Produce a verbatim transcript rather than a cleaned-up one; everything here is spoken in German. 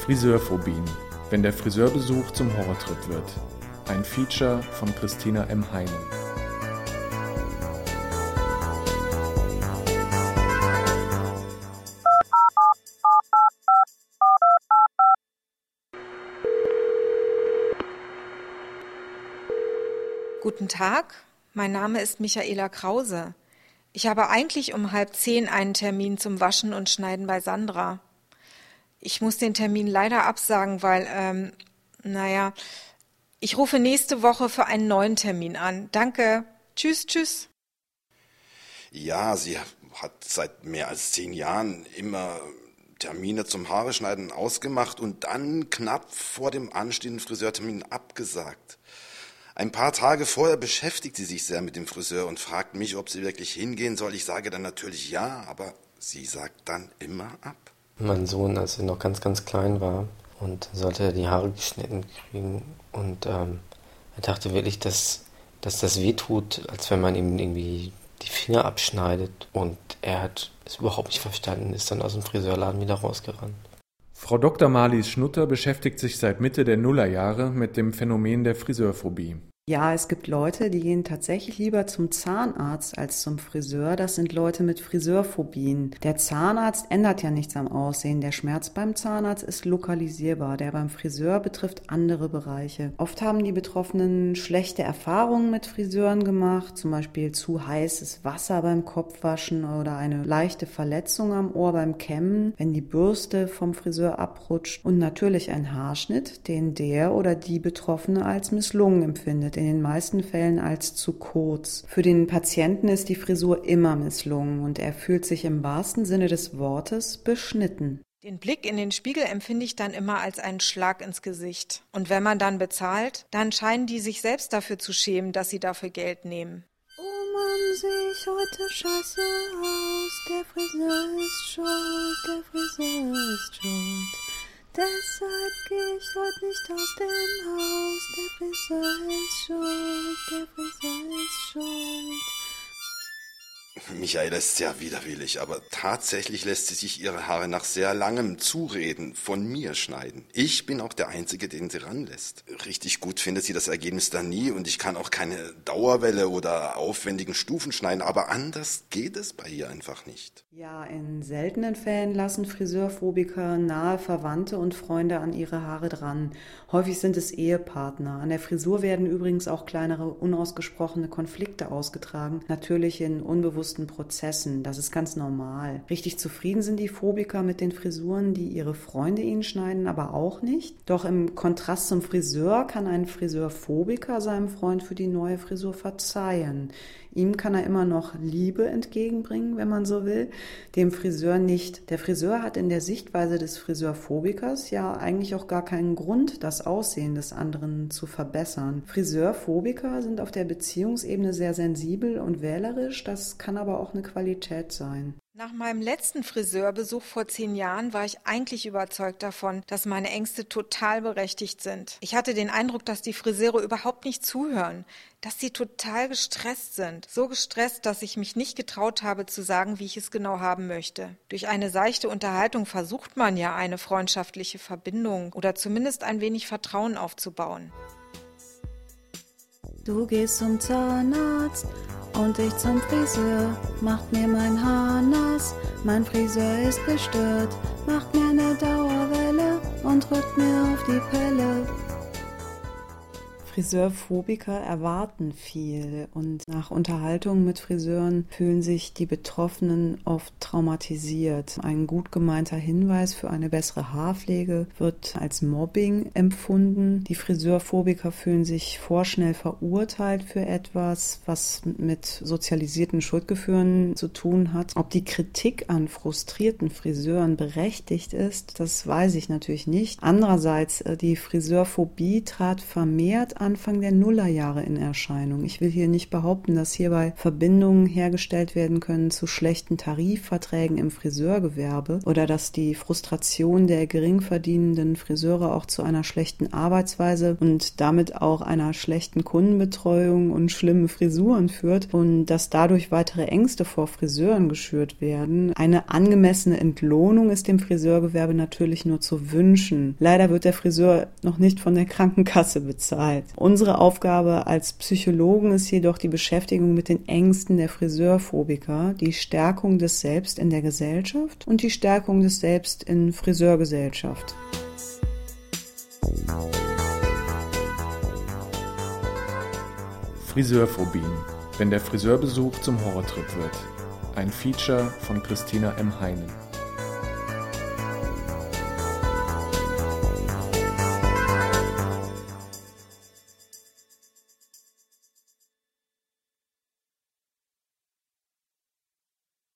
Friseurphobien, wenn der Friseurbesuch zum Horrortrip wird. Ein Feature von Christina M. Heinen. Guten Tag, mein Name ist Michaela Krause. Ich habe eigentlich um halb zehn einen Termin zum Waschen und Schneiden bei Sandra. Ich muss den Termin leider absagen, weil, ähm, naja, ich rufe nächste Woche für einen neuen Termin an. Danke. Tschüss, tschüss. Ja, sie hat seit mehr als zehn Jahren immer Termine zum Haareschneiden ausgemacht und dann knapp vor dem anstehenden Friseurtermin abgesagt. Ein paar Tage vorher beschäftigt sie sich sehr mit dem Friseur und fragt mich, ob sie wirklich hingehen soll. Ich sage dann natürlich ja, aber sie sagt dann immer ab. Mein Sohn, als er noch ganz, ganz klein war und sollte die Haare geschnitten kriegen und ähm, er dachte wirklich, dass, dass das wehtut, als wenn man ihm irgendwie die Finger abschneidet, und er hat es überhaupt nicht verstanden, ist dann aus dem Friseurladen wieder rausgerannt. Frau Doktor Marlies Schnutter beschäftigt sich seit Mitte der Nullerjahre mit dem Phänomen der Friseurphobie. Ja, es gibt Leute, die gehen tatsächlich lieber zum Zahnarzt als zum Friseur. Das sind Leute mit Friseurphobien. Der Zahnarzt ändert ja nichts am Aussehen. Der Schmerz beim Zahnarzt ist lokalisierbar. Der beim Friseur betrifft andere Bereiche. Oft haben die Betroffenen schlechte Erfahrungen mit Friseuren gemacht, zum Beispiel zu heißes Wasser beim Kopfwaschen oder eine leichte Verletzung am Ohr beim Kämmen, wenn die Bürste vom Friseur abrutscht, und natürlich ein Haarschnitt, den der oder die Betroffene als misslungen empfindet. In den meisten Fällen als zu kurz. Für den Patienten ist die Frisur immer misslungen und er fühlt sich im wahrsten Sinne des Wortes beschnitten. Den Blick in den Spiegel empfinde ich dann immer als einen Schlag ins Gesicht. Und wenn man dann bezahlt, dann scheinen die sich selbst dafür zu schämen, dass sie dafür Geld nehmen. Oh Mann, sehe ich heute scheiße aus, der Friseur ist schuld, der Friseur ist schuld. Deshalb gehe ich heute nicht aus dem Haus, der Friseur ist schuld, der Friseur ist schuld. Michaela ist sehr widerwillig, aber tatsächlich lässt sie sich ihre Haare nach sehr langem Zureden von mir schneiden. Ich bin auch der Einzige, den sie ranlässt. Richtig gut findet sie das Ergebnis dann nie und ich kann auch keine Dauerwelle oder aufwendigen Stufen schneiden, aber anders geht es bei ihr einfach nicht. Ja, in seltenen Fällen lassen Friseurphobiker nahe Verwandte und Freunde an ihre Haare dran. Häufig sind es Ehepartner. An der Frisur werden übrigens auch kleinere, unausgesprochene Konflikte ausgetragen, natürlich in unbewussten Prozessen. Das ist ganz normal. Richtig zufrieden sind die Phobiker mit den Frisuren, die ihre Freunde ihnen schneiden, aber auch nicht. Doch im Kontrast zum Friseur kann ein Friseurphobiker seinem Freund für die neue Frisur verzeihen. Ihm kann er immer noch Liebe entgegenbringen, wenn man so will, dem Friseur nicht. Der Friseur hat in der Sichtweise des Friseurphobikers ja eigentlich auch gar keinen Grund, das Aussehen des anderen zu verbessern. Friseurphobiker sind auf der Beziehungsebene sehr sensibel und wählerisch, das kann aber auch eine Qualität sein. Nach meinem letzten Friseurbesuch vor zehn Jahren war ich eigentlich überzeugt davon, dass meine Ängste total berechtigt sind. Ich hatte den Eindruck, dass die Friseure überhaupt nicht zuhören, dass sie total gestresst sind. So gestresst, dass ich mich nicht getraut habe zu sagen, wie ich es genau haben möchte. Durch eine seichte Unterhaltung versucht man ja eine freundschaftliche Verbindung oder zumindest ein wenig Vertrauen aufzubauen. Du gehst zum Zahnarzt und ich zum Friseur, macht mir mein Haar nass, mein Friseur ist gestört, macht mir eine Dauerwelle und drückt mir auf die Pelle. Friseurphobiker erwarten viel und nach Unterhaltungen mit Friseuren fühlen sich die Betroffenen oft traumatisiert. Ein gut gemeinter Hinweis für eine bessere Haarpflege wird als Mobbing empfunden. Die Friseurphobiker fühlen sich vorschnell verurteilt für etwas, was mit sozialisierten Schuldgefühlen zu tun hat. Ob die Kritik an frustrierten Friseuren berechtigt ist, das weiß ich natürlich nicht. Andererseits, die Friseurphobie trat vermehrt ein Anfang der Nullerjahre in Erscheinung. Ich will hier nicht behaupten, dass hierbei Verbindungen hergestellt werden können zu schlechten Tarifverträgen im Friseurgewerbe oder dass die Frustration der geringverdienenden Friseure auch zu einer schlechten Arbeitsweise und damit auch einer schlechten Kundenbetreuung und schlimmen Frisuren führt und dass dadurch weitere Ängste vor Friseuren geschürt werden. Eine angemessene Entlohnung ist dem Friseurgewerbe natürlich nur zu wünschen. Leider wird der Friseur noch nicht von der Krankenkasse bezahlt. Unsere Aufgabe als Psychologen ist jedoch die Beschäftigung mit den Ängsten der Friseurphobiker, die Stärkung des Selbst in der Gesellschaft und die Stärkung des Selbst in Friseurgesellschaft. Friseurphobien, wenn der Friseurbesuch zum Horrortrip wird. Ein Feature von Christina M. Heinen.